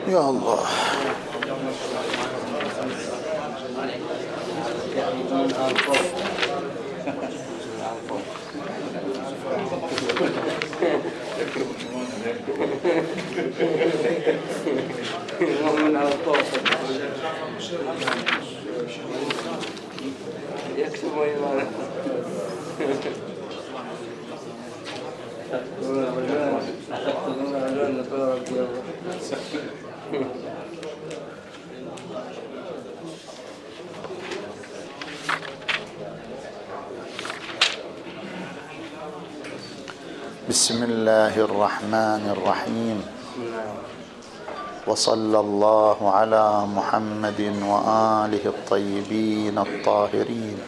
يا الله. بسم الله الرحمن الرحيم، وصلى الله على محمد وآله الطيبين الطاهرين.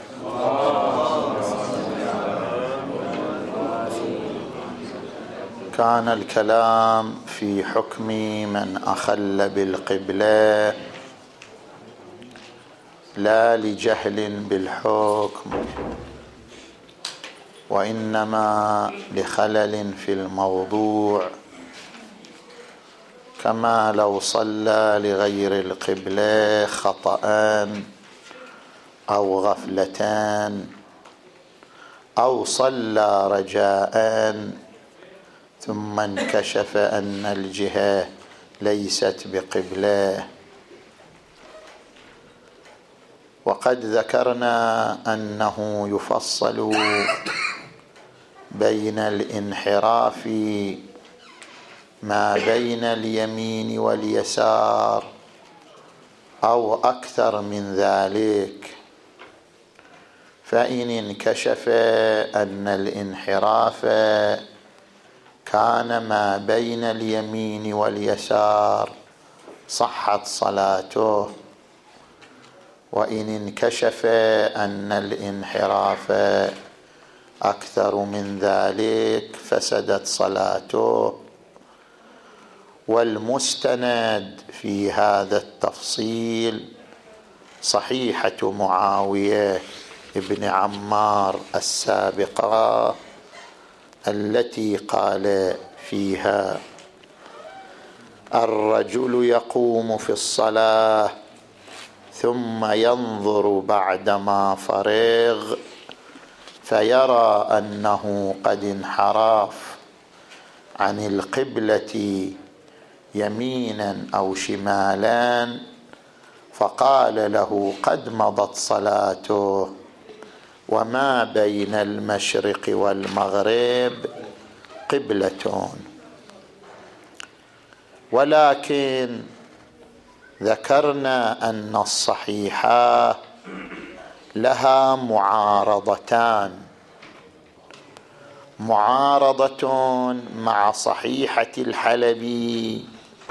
كان الكلام في حكم من أخل بالقبلة لا لجهل بالحكم، وإنما لخلل في الموضوع، كما لو صلى لغير القبلة خطأ أو غفلة، أو صلى رجاء ثم انكشف أن الجهة ليست بقبلة. وقد ذكرنا أنه يفصل بين الانحراف ما بين اليمين واليسار أو أكثر من ذلك، فإن انكشف أن الانحراف كان ما بين اليمين واليسار صحت صلاته، وإن انكشف أن الانحراف أكثر من ذلك فسدت صلاته. والمستند في هذا التفصيل صحيحة معاوية ابن عمار السابقة التي قال فيها: الرجل يقوم في الصلاة ثم ينظر بعدما فرغ فيرى أنه قد انحرف عن القبلة يمينا أو شمالا، فقال له: قد مضت صلاته، وما بين المشرق والمغرب قبلة. ولكن ذكرنا أن الصحيحة لها معارضتان: معارضة مع صحيحة الحلبي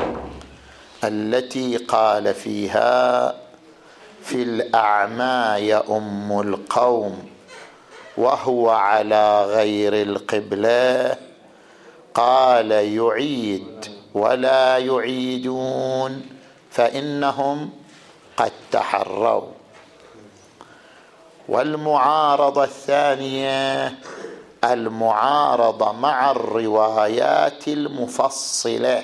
التي قال فيها: في الأعمى يؤم القوم وهو على غير القبلة، قال: يعيد ولا يعيدون فإنهم قد تحروا. والمعارضة الثانية المعارضة مع الروايات المفصلة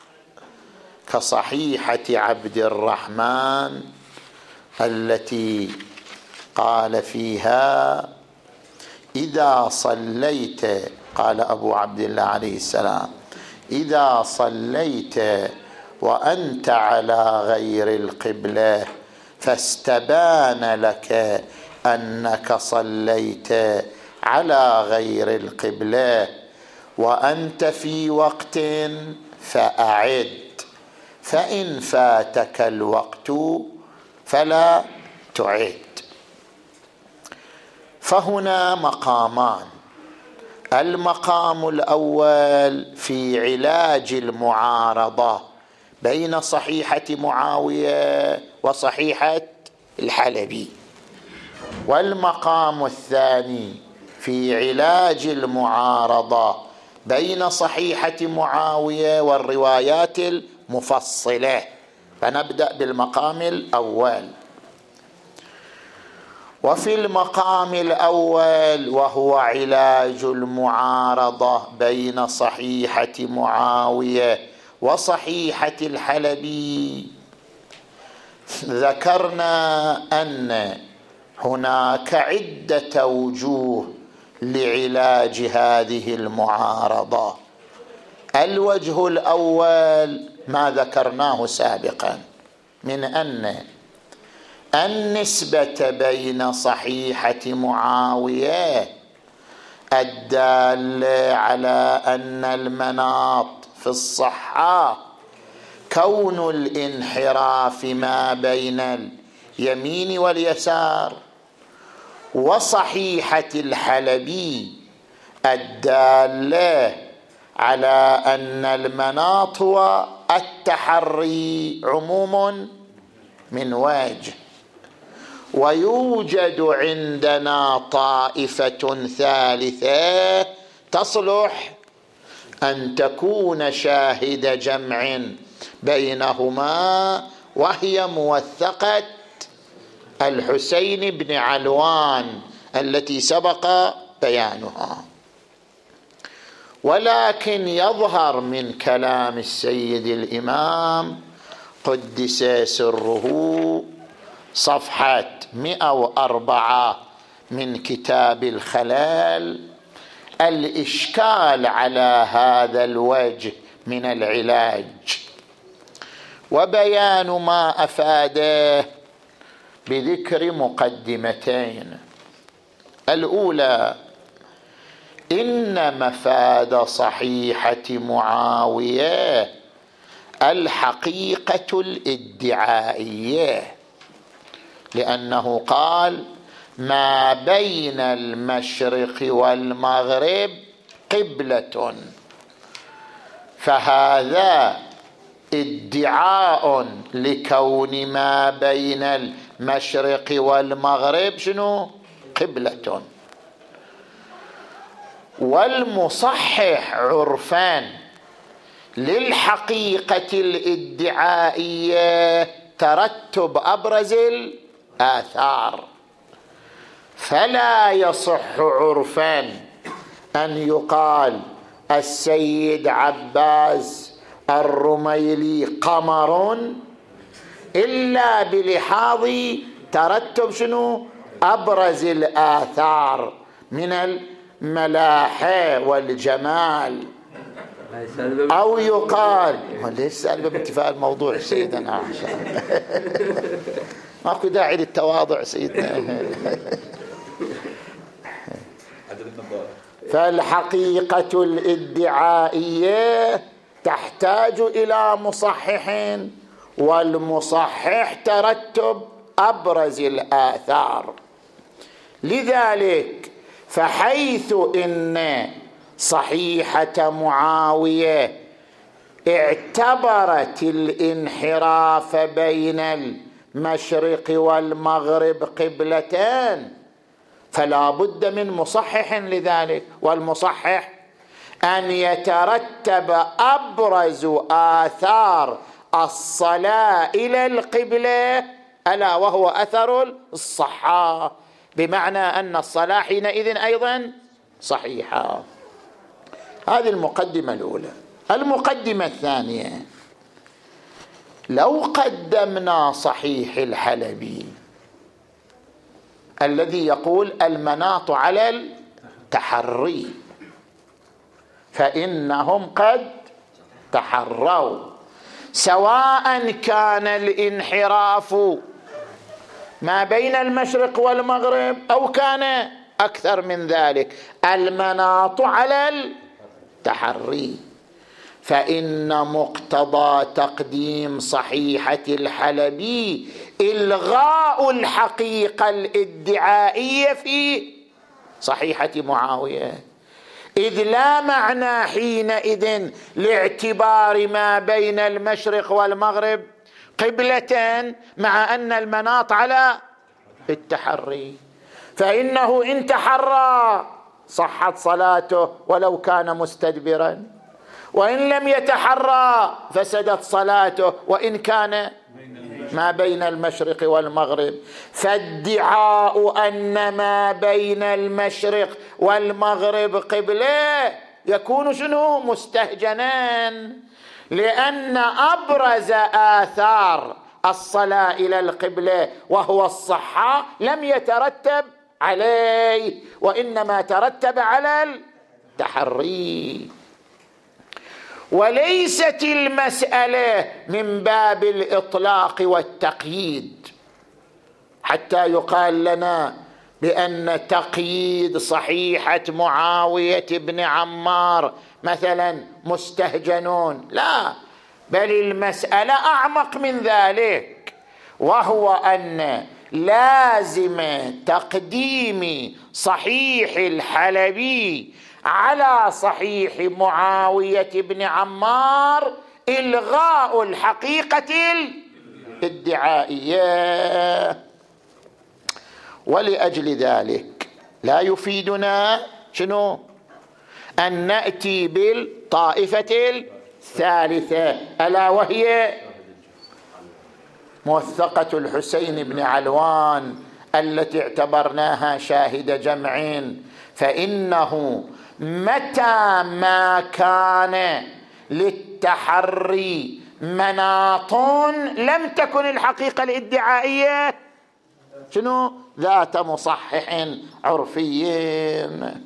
كصحيحة عبد الرحمن التي قال فيها: إذا صليت، قال أبو عبد الله عليه السلام: إذا صليت وأنت على غير القبلة فاستبان لك أنك صليت على غير القبلة وأنت في وقت فأعد، فإن فاتك الوقت فلا تعد. فهنا مقامان: المقام الأول في علاج المعارضة بين صحيحة معاوية وصحيحة الحلبي، والمقام الثاني في علاج المعارضة بين صحيحة معاوية والروايات المفصلة. فنبدأ بالمقام الأول. وفي المقام الأول وهو علاج المعارضة بين صحيحة معاوية وصحيحة الحلبي ذكرنا أن هناك عدة وجوه لعلاج هذه المعارضة. الوجه الأول ما ذكرناه سابقا من أن النسبة بين صحيحة معاوية الدالة على أن المناط في الصحة كون الانحراف ما بين اليمين واليسار، وصحيحة الحلبي الدالة على أن المناط هو التحري عموم من وجه. ويوجد عندنا طائفة ثالثة تصلح أن تكون شاهد جمع بينهما، وهي موثقة الحسين بن علوان التي سبق بيانها. ولكن يظهر من كلام السيد الإمام قدس سره صفحة 104 من كتاب الخلال الإشكال على هذا الوجه من العلاج، وبيان ما أفاده بذكر مقدمتين. الأولى إن مفاد صحيحة معاوية الحقيقة الادعائية، لأنه قال ما بين المشرق والمغرب قبلة، فهذا ادعاء لكون ما بين المشرق والمغرب شنو؟ قبلة. والمصحح عرفان للحقيقة الادعائية ترتب أبرز الآثار، فلا يصح عرفا أن يقال السيد عباس الرميلي قمر إلا بلحاظ ترتب شنو؟ أبرز الآثار من الملاحة والجمال. أو يقال ليش سالبة بانتفاء الموضوع سيدنا ماكو داعي للتواضع سيدنا. فالحقيقة الادعائية تحتاج إلى مصحح، والمصحح ترتب أبرز الآثار. لذلك فحيث إن صحيحة معاوية اعتبرت الانحراف بين المشرق والمغرب قبلتان، فلا بد من مصحح لذلك، والمصحح أن يترتب أبرز آثار الصلاة إلى القبلة ألا وهو أثر الصحة، بمعنى أن الصلاة حينئذ أيضا صحيحة. هذه المقدمة الأولى. المقدمة الثانية، لو قدمنا صحيح الحلبي الذي يقول المناط على التحري، فإنهم قد تحروا سواء كان الانحراف ما بين المشرق والمغرب أو كان أكثر من ذلك، المناط على التحري، فإن مقتضى تقديم صحيحة الحلبي إلغاء الحقيقة الادعائية في صحيحة معاوية، إذ لا معنى حينئذ لاعتبار ما بين المشرق والمغرب قبلة مع أن المناط على التحري، فإنه إن تحرى صحت صلاته ولو كان مستدبرا، وإن لم يتحرى فسدت صلاته وإن كان ما بين المشرق والمغرب. فادعاء أن ما بين المشرق والمغرب قبلة يكون شنو؟ مستهجنان، لأن أبرز آثار الصلاة إلى القبلة وهو الصحة لم يترتب عليه، وإنما ترتب على التحري. وليست المسألة من باب الإطلاق والتقييد حتى يقال لنا بأن تقييد صحيحة معاوية بن عمار مثلا مستهجنون، لا، بل المسألة أعمق من ذلك، وهو أن لازم تقديم صحيح الحلبي على صحيح معاوية بن عمار إلغاء الحقيقة الادعائية. ولأجل ذلك لا يفيدنا شنو؟ أن نأتي بالطائفة الثالثة، ألا وهي موثقة الحسين بن علوان التي اعتبرناها شاهد جمع، فإنه متى ما كان للتحري مناط لم تكن الحقيقة الادعائية شنو؟ ذات مصحح عرفي.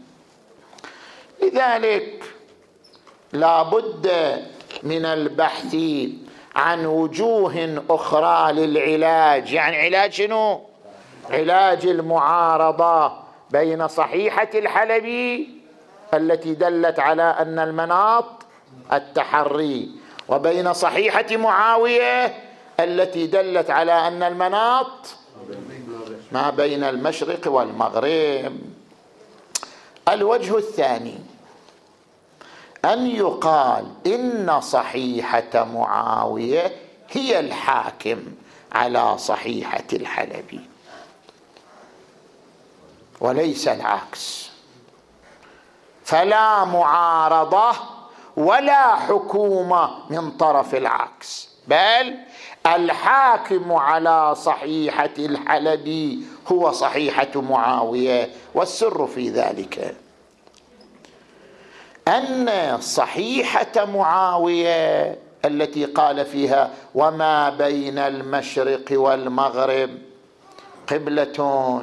لذلك لا بد من البحث عن وجوه أخرى للعلاج. يعني علاج شنو؟ علاج المعارضة بين صحيحة الحلبي التي دلت على أن المناط التحري، وبين صحيحة معاوية التي دلت على أن المناط ما بين المشرق والمغرب. الوجه الثاني أن يقال إن صحيحة معاوية هي الحاكم على صحيحة الحلبي وليس العكس، فلا معارضة ولا حكومة من طرف العكس، بل الحاكم على صحيحة الحلبي هو صحيحة معاوية. والسر في ذلك أن صحيحة معاوية التي قال فيها وما بين المشرق والمغرب قبلة،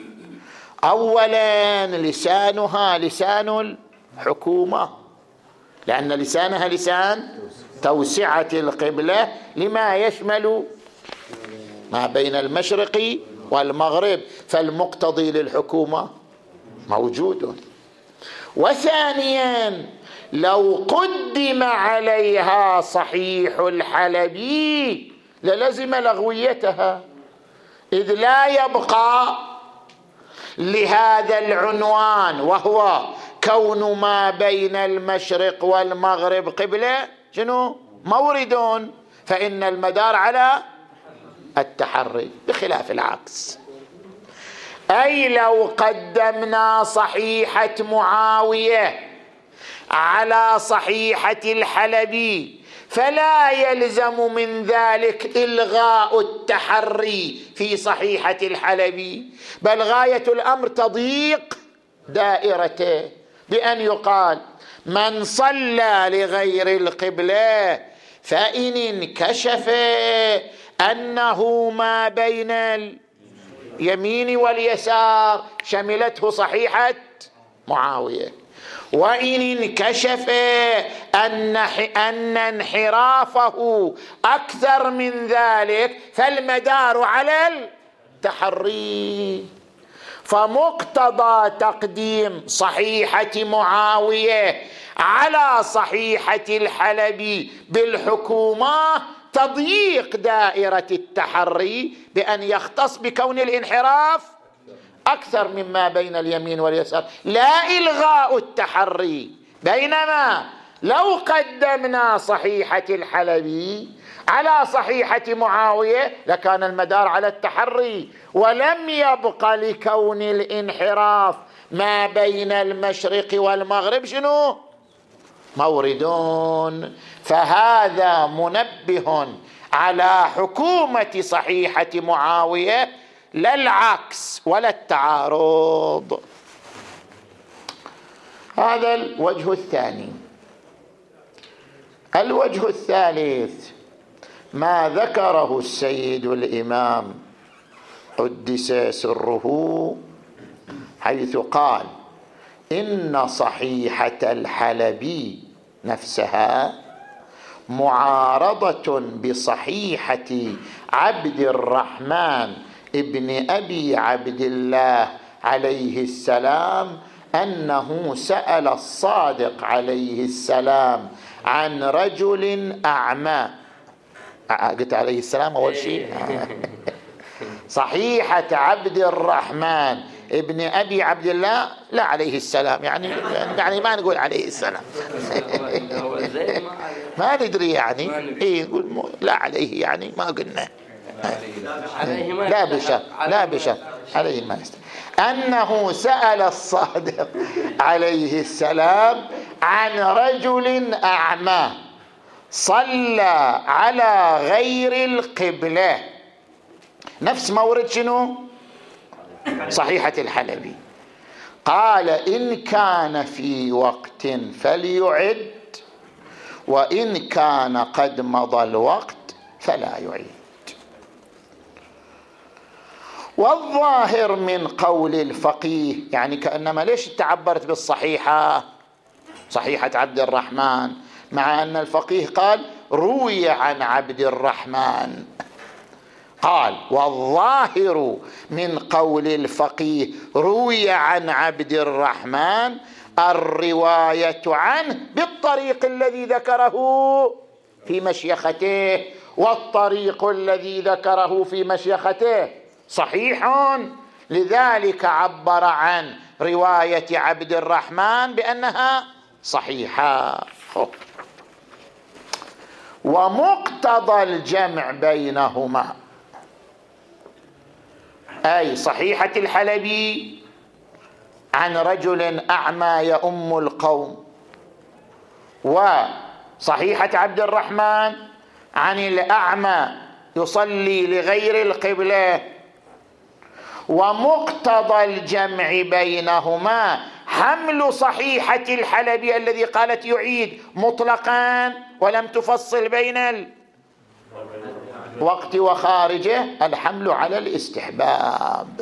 أولا لسانها لسان الحكومة، لأن لسانها لسان توسعة القبلة لما يشمل ما بين المشرق والمغرب، فالمقتضي للحكومة موجود. وثانيا لو قدم عليها صحيح الحلبي للزم لغويتها، إذ لا يبقى لهذا العنوان وهو كون ما بين المشرق والمغرب قبلة شنو؟ مورد، فإن المدار على التحري بخلاف العكس. أي لو قدمنا صحيحة معاوية على صحيحة الحلبي فلا يلزم من ذلك إلغاء التحري في صحيحة الحلبي، بل غاية الأمر تضييق دائرته بأن يقال من صلى لغير القبلة فإن انكشف أنه ما بين اليمين واليسار شملته صحيحة معاوية، وإن انكشف أن انحرافه أكثر من ذلك فالمدار على التحري. فمقتضى تقديم صحيحة معاوية على صحيحة الحلبي بالحكومة تضييق دائرة التحري بأن يختص بكون الانحراف أكثر مما بين اليمين واليسار، لا إلغاء التحري. بينما لو قدمنا صحيحة الحلبي على صحيحة معاوية لكان المدار على التحري، ولم يبق لكون الانحراف ما بين المشرق والمغرب شنو؟ موردون. فهذا منبه على حكومة صحيحة معاوية لا العكس ولا التعارض. هذا الوجه الثاني. الوجه الثالث ما ذكره السيد الإمام قدس سره، حيث قال إن صحيحة الحلبي نفسها معارضة بصحيحة عبد الرحمن ابن أبي عبد الله عليه السلام، أنه سأل الصادق عليه السلام عن رجل أعمى. قلت عليه السلام أول شيء. صحيحة عبد الرحمن ابن أبي عبد الله لا عليه السلام، يعني ما نقول عليه السلام. ما ندري يعني إيه نقول لا عليه، يعني ما قلنا لا بشر عليه ما يستطيع. أنه سأل الصادق عليه السلام عن رجل أعمى صلى على غير القبلة، نفس مورد شنو؟ صحيحة الحلبي. قال إن كان في وقت فليعد، وإن كان قد مضى الوقت فلا يعيد. والظاهر من قول الفقيه، يعني كأنما ليش تعبرت بالصحيحة صحيحة عبد الرحمن، مع أن الفقيه قال روي عن عبد الرحمن. قال والظاهر من قول الفقيه روي عن عبد الرحمن الرواية عنه بالطريق الذي ذكره في مشيخته، والطريق الذي ذكره في مشيخته صحيح، لذلك عبر عن رواية عبد الرحمن بأنها صحيحة. ومقتضى الجمع بينهما، أي صحيحة الحلبي عن رجل أعمى يؤم القوم، وصحيحة عبد الرحمن عن الأعمى يصلي لغير القبلة، ومقتضى الجمع بينهما حمل صحيحة الحلبي الذي قالت يعيد مطلقا ولم تفصل بين الوقت وخارجه، الحمل على الاستحباب.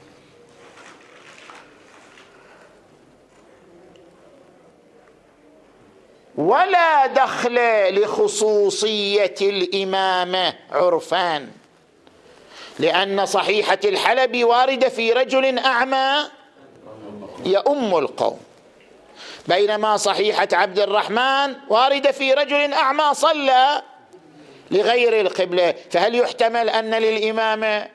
ولا دخل لخصوصية الإمامة عرفان، لأن صحيحة الحلبي واردة في رجل أعمى يؤم القوم، بينما صحيحة عبد الرحمن واردة في رجل أعمى صلى لغير القبلة. فهل يحتمل أن للإمامة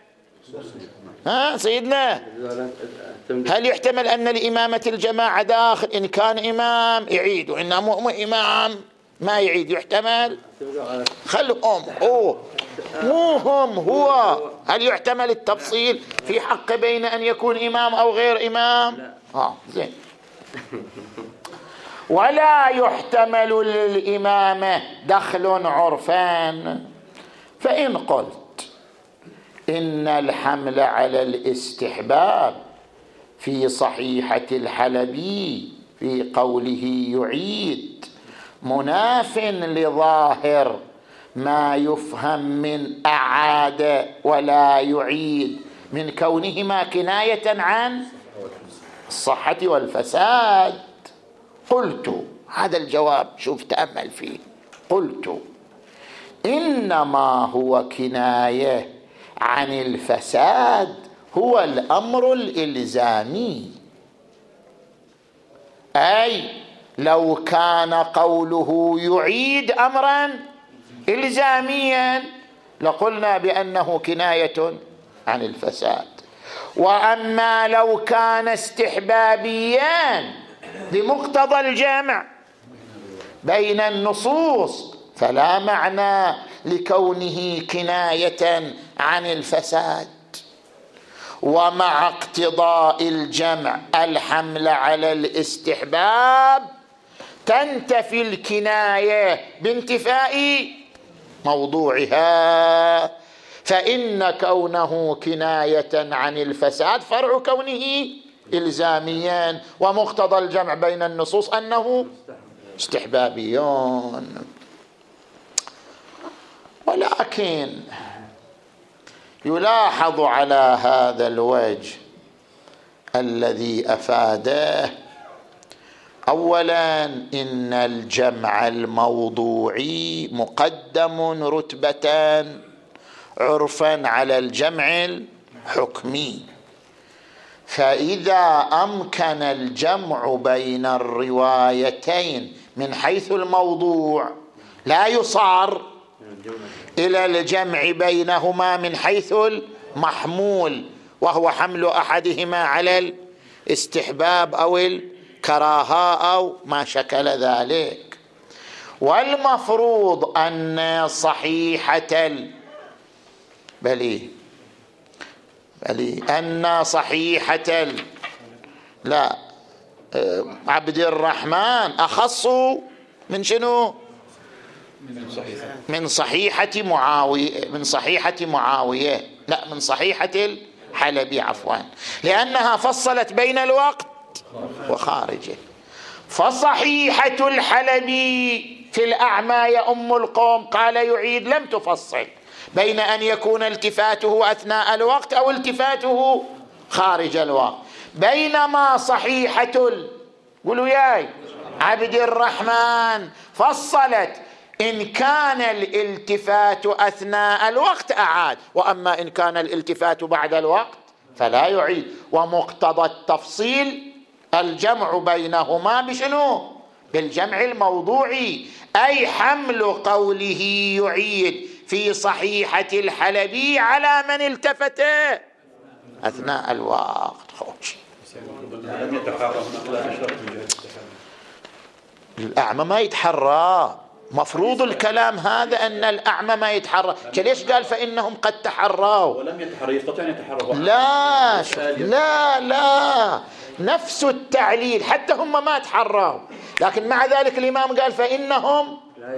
سيدنا، هل يحتمل أن الإمامة الجماعة داخل؟ إن كان إمام يعيد، وإن مو إمام ما يعيد، يحتمل. خلهم هو هل يحتمل التفصيل في حق بين أن يكون إمام أو غير إمام؟ زين. ولا يحتمل للإمامة دخل عرفان، فإن قلت إن الحمل على الاستحباب في صحيحة الحلبي في قوله يعيد مناف لظاهر ما يفهم من أعاد ولا يعيد من كونهما كناية عن الصحة والفساد. قلت هذا الجواب، شوف تأمل فيه، قلت إنما هو كناية عن الفساد هو الأمر الإلزامي، أي لو كان قوله يعيد أمرا إلزاميا لقلنا بأنه كناية عن الفساد. وأما لو كان استحبابيا بمقتضى الجمع بين النصوص فلا معنى لكونه كناية عن الفساد. ومع اقتضاء الجمع الحمل على الاستحباب تنتفي الكناية بانتفاء موضوعها، فإن كونه كناية عن الفساد فرع كونه إلزاميا، ومقتضى الجمع بين النصوص أنه استحبابيون. ولكن يلاحظ على هذا الوجه الذي أفاده: أولا إن الجمع الموضوعي مقدم رتبة عرفا على الجمع الحكمي، فإذا أمكن الجمع بين الروايتين من حيث الموضوع لا يصار إلى الجمع بينهما من حيث المحمول، وهو حمل أحدهما على الاستحباب أو الكراهة أو ما شكل ذلك. والمفروض أن صحيحة أن صحيحة عبد الرحمن أخص من شنو؟ من صحيحة معاوية لا، من صحيحة الحلبي عفوا، لأنها فصلت بين الوقت وخارجه. فصحيحة الحلبي في الأعمى يا أم القوم قال يعيد لم تفصل بين أن يكون التفاته أثناء الوقت أو التفاته خارج الوقت، بينما صحيحة قولوا ياي عبد الرحمن فصلت إن كان الالتفات أثناء الوقت أعاد، وأما إن كان الالتفات بعد الوقت فلا يعيد. ومقتضى التفصيل الجمع بينهما بشنو؟ بالجمع الموضوعي، أي حمل قوله يعيد في صحيحة الحلبي على من التفت أثناء الوقت. الأعمى ما يتحرى، مفروض الكلام هذا أن الأعمى ما يتحرى. ليش قال فإنهم قد تحروا؟ ولم يتحرى، يستطيع أن يتحرى. لا نفس التعليل، حتى هم ما تحروا، لكن مع ذلك الإمام قال فإنهم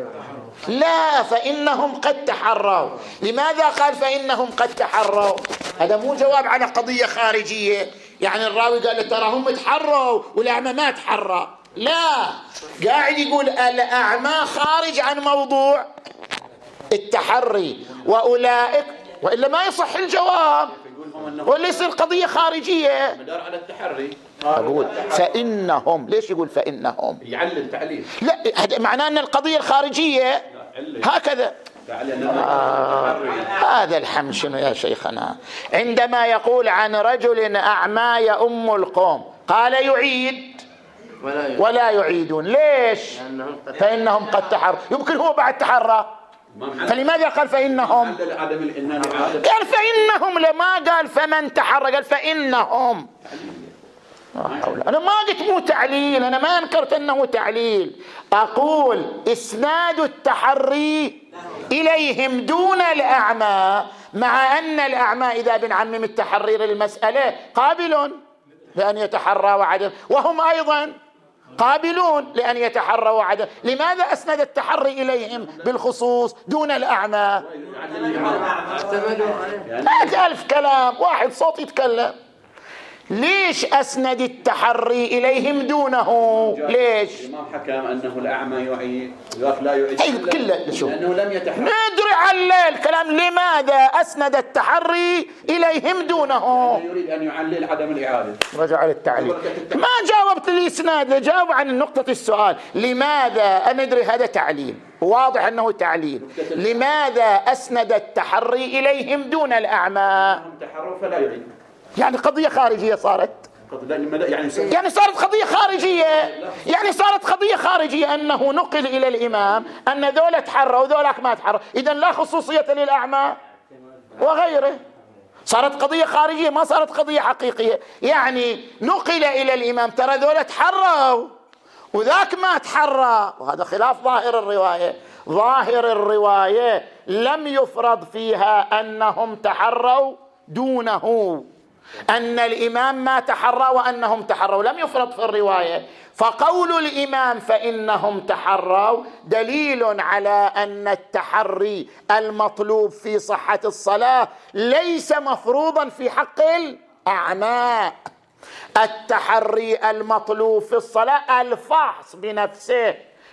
فإنهم قد تحروا. لماذا قال فإنهم قد تحروا؟ هذا مو جواب على قضية خارجية، يعني الراوي قال ترى هم تحروا والأعمى ما تحرى، لا، قاعد يقول الأعمى خارج عن موضوع التحري وأولئك، وإلا ما يصح الجواب، ولا يصير قضية خارجية مدار على التحري. أقول فإنهم، ليش يقول فإنهم؟ يعلل تعليل. لا، معناه أن القضية الخارجية هكذا. هذا الحمد شنو يا شيخنا؟ عندما يقول عن رجل أعمى يؤم القوم قال يعيد ولا يعيدون، ليش؟ فإنهم قد تحروا، يمكن هو بعد تحرى، فلماذا قال فإنهم؟ قال فإنهم، لما قال فمن تحرى، قال فإنهم. أنا ما قلت مو تعليل، أنا ما أنكرت أنه تعليل، أقول إسناد التحري إليهم دون الأعمى، مع أن الأعمى إذا بنعمم التحرير المسألة قابل لأن يتحرى عدم، وهم أيضا قابلون لأن يتحروا عدم. لماذا أسند التحري إليهم بالخصوص دون الأعمى؟ 100,000 كلام، واحد صوت يتكلم. ليش أسند التحري إليهم دونه؟ ليش؟ الإمام حكم أنه الأعمى يعيد لا يعيد. أي كله شوف، لأنه لم يتحرى. ندري على الكلام. لماذا أسند التحري إليهم دونه؟ يريد أن يعلل عدم الإعادة. رجع للتعليل. ما جاوبت الإسناد، جاوب عن نقطة السؤال. لماذا؟ ندري هذا تعليل، واضح أنه تعليل. لماذا أسند التحري إليهم دون الأعمى؟ تحروا فلا يعيد، يعني قضية خارجية صارت، يعني صارت قضية خارجية، يعني صارت قضية خارجية أنه نقل إلى الإمام أن ذولا تحروا وذولاك ما تحروا، إذن لا خصوصية للأعمى وغيره. صارت قضية خارجية، ما صارت قضية حقيقية. يعني نقل إلى الإمام ترى ذولا تحروا وذاك ما تحرى، وهذا خلاف ظاهر الرواية. ظاهر الرواية لم يفرض فيها أنهم تحروا دونه، أن الإمام ما تحرى وأنهم تحروا، لم يفرض في الرواية. فقول الإمام فإنهم تحروا دليل على أن التحري المطلوب في صحة الصلاة ليس مفروضا في حق الأعمى. التحري المطلوب في الصلاة الفحص بنفسه،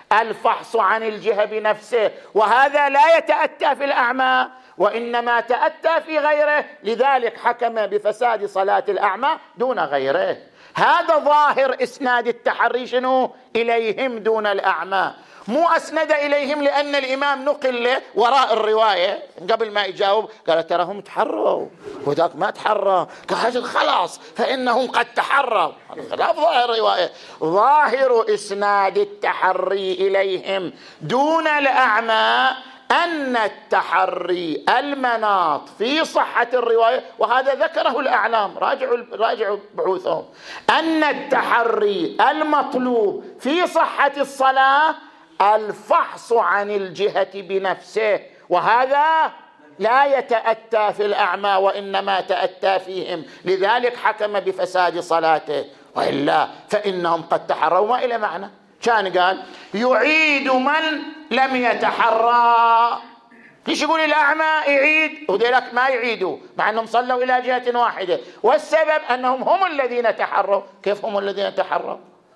الفحص عن الجهة بنفسه، وهذا لا يتأتى في الأعمى وإنما تأتى في غيره، لذلك حكم بفساد صلاة الأعمى دون غيره. هذا ظاهر إسناد التحري شنو؟ إليهم دون الأعمى، مو أسند إليهم لأن الإمام نقل له وراء الرواية قبل ما يجاوب قال تراهم تحروا وذاك ما تحرى، قال خلاص فإنهم قد تحروا. خلاف ظاهر الرواية. ظاهر إسناد التحري إليهم دون الأعمى أن التحري المناط في صحة الرواية، وهذا ذكره الأعلام، راجعوا بحوثهم، أن التحري المطلوب في صحة الصلاة الفحص عن الجهة بنفسه، وهذا لا يتأتى في الأعمى وإنما تأتى فيهم، لذلك حكم بفساد صلاته، وإلا فإنهم قد تحروا ما إلى معنى. كان قال يعيد من لم يتحرى، ليش يقول الأعمى يعيد وذلك ما يعيدوا مع أنهم صلوا إلى جهة واحدة، والسبب أنهم هم الذين تحروا. كيف هم الذين تحروا؟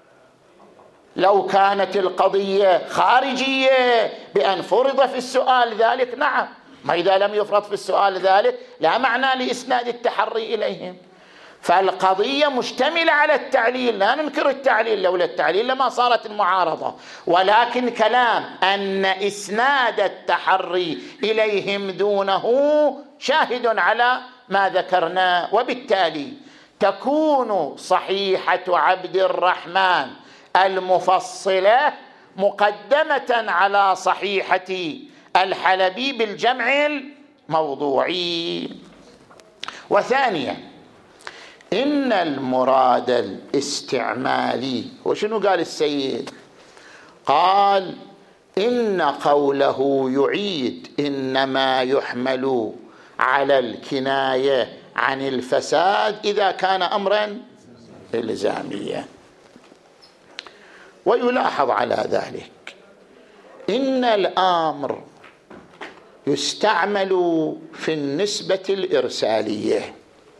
لو كانت القضية خارجية بأن فرض في السؤال ذلك نعم، ما إذا لم يفرض في السؤال ذلك لا معنى لإسناد التحري إليهم. فالقضية مشتملة على التعليل، لا ننكر التعليل، لولا التعليل لما صارت المعارضة، ولكن كلام أن إسناد التحري إليهم دونه شاهد على ما ذكرنا، وبالتالي تكون صحيحة عبد الرحمن المفصلة مقدمة على صحيحة الحلبي بالجمع الموضوعي. وثانيا إن المراد الاستعمالي، وشنو قال السيد؟ قال إن قوله يعيد إنما يحمل على الكناية عن الفساد إذا كان أمرا إلزاميا. ويلاحظ على ذلك إن الأمر يستعمل في النسبة الإرسالية،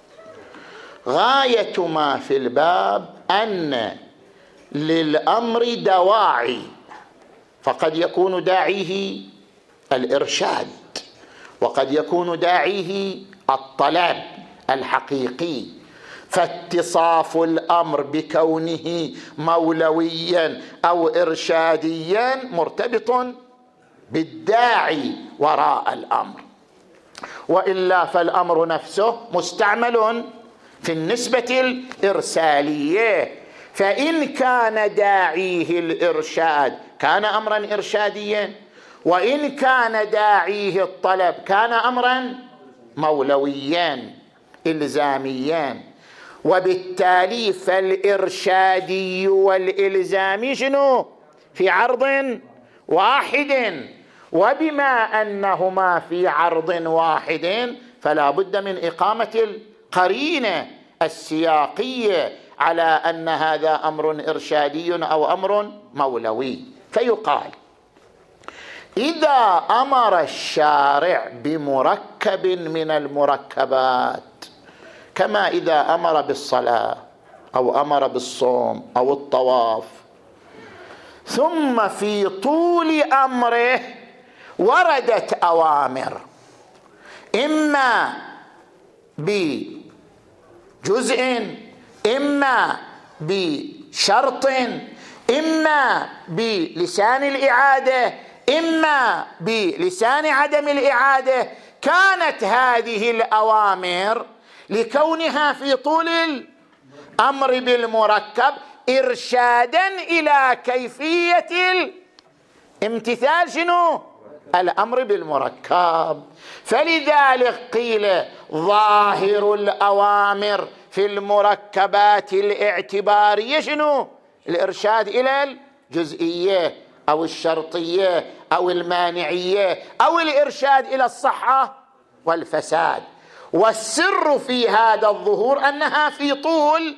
غاية ما في الباب أن للأمر دواعي، فقد يكون داعيه الإرشاد، وقد يكون داعيه الطلب الحقيقي، فاتصاف الأمر بكونه مولويا أو إرشاديا مرتبط بالداعي وراء الأمر، وإلا فالأمر نفسه مستعمل في النسبة الإرسالية، فإن كان داعيه الإرشاد كان أمرا إرشاديا، وإن كان داعيه الطلب كان أمرا مولويا إلزاميا. وبالتالي فالإرشادي والإلزامي شنو؟ في عرض واحد، وبما أنهما في عرض واحد فلا بد من إقامة القرينة السياقية على أن هذا أمر إرشادي أو أمر مولوي. فيقال إذا أمر الشارع بمركب من المركبات، كما إذا أمر بالصلاة أو أمر بالصوم أو الطواف، ثم في طول أمره وردت أوامر إما بجزء إما بشرط إما بلسان الإعادة إما بلسان عدم الإعادة، كانت هذه الأوامر لكونها في طول الأمر بالمركب إرشادا إلى كيفية الامتثال شنو؟ الأمر بالمركب. فلذلك قيل ظاهر الأوامر في المركبات الاعتبارية شنو؟ الإرشاد إلى الجزئية أو الشرطية أو المانعية أو الإرشاد إلى الصحة والفساد. والسر في هذا الظهور أنها في طول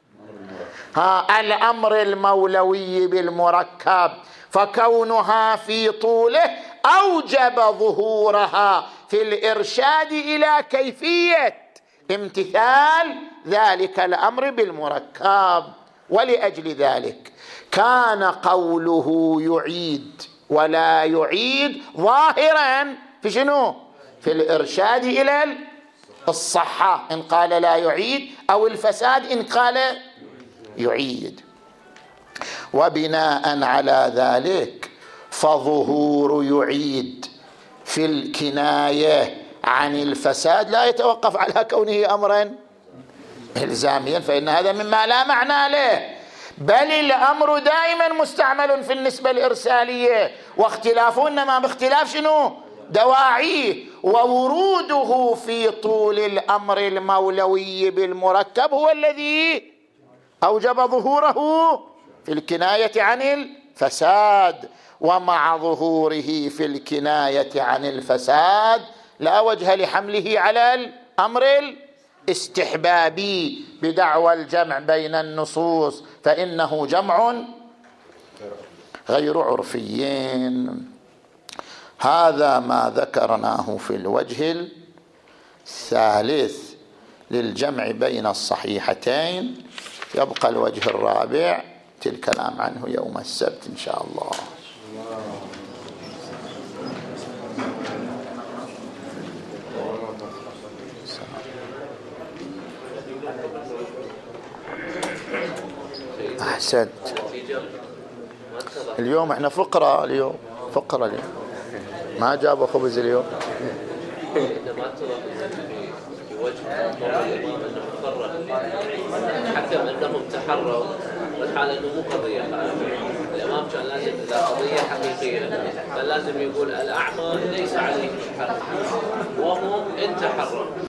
الأمر المولوي بالمركب، فكونها في طوله أوجب ظهورها في الإرشاد إلى كيفية امتثال ذلك الأمر بالمركب. ولأجل ذلك كان قوله يعيد ولا يعيد ظاهرا في شنو؟ في الإرشاد إلى الصحة إن قال لا يعيد، أو الفساد إن قال يعيد. وبناء على ذلك فظهور يعيد في الكناية عن الفساد لا يتوقف على كونه أمرا إلزاميا، فإن هذا مما لا معنى له، بل الأمر دائما مستعمل في النسبة الإرسالية، واختلافه إنما باختلاف شنو؟ دواعيه، ووروده في طول الأمر المولوي بالمركب هو الذي أوجب ظهوره في الكناية عن الفساد. ومع ظهوره في الكناية عن الفساد لا وجه لحمله على الأمر الاستحبابي بدعوى الجمع بين النصوص، فإنه جمع غير عرفي. هذا ما ذكرناه في الوجه الثالث للجمع بين الصحيحتين. يبقى الوجه الرابع الكلام عنه يوم السبت إن شاء الله. أحسنت. اليوم احنا فقرة، اليوم فقرة، اليوم ما جابوا خبز اليوم. في وجه الإمام أنه فرق حكم أنهم تحروا، والحال أنه مو قضية الإمام كان لازم إذا قضية حقيقية فلازم يقول الأعمى ليس عليه حق وهم إن تحروا.